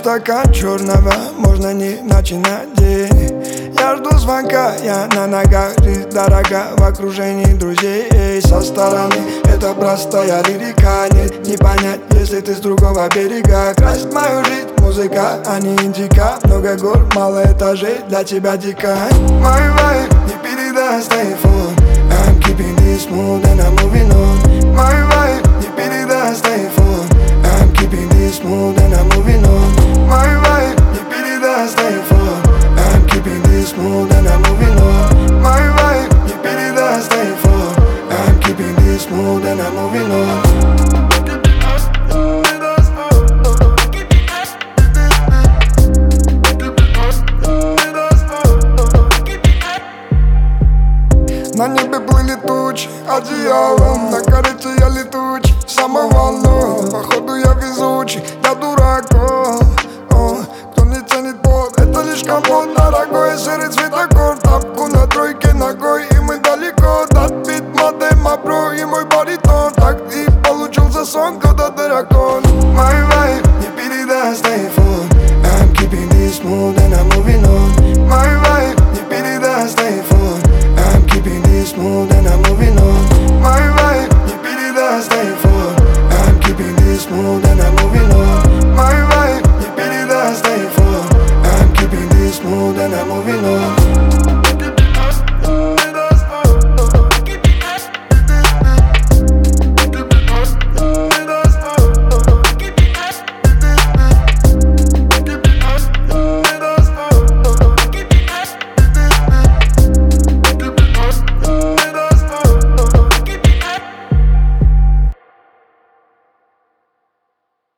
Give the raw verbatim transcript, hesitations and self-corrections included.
стакан черного, можно не начинать день. Я жду звонка, я на ногах, ты дорога в окружении друзей. Со стороны это простая лирика, нет, не понять, если ты с другого берега. Красит мою жизнь музыка, а не индика. Много гор, мало этажей, для тебя дико. Мой вайб не передаст айфон. I'm keeping this smooth and I'm moving on. Мой вайб не передаст айфон. I'm keeping this smooth and I'm moving on. Мой вайб не передаст айфон. I'm keeping this smooth and I'm moving on. Мой вайб не передаст айфон. I'm keeping this smooth and I'm moving on. На небе плыли тучи, одеялом на карете я летучий, самоволну. Походу я везучий, я дураком. О, кто не ценит пот, это лишь компот дорогой. Серый цветокор, тапку на тройке ногой.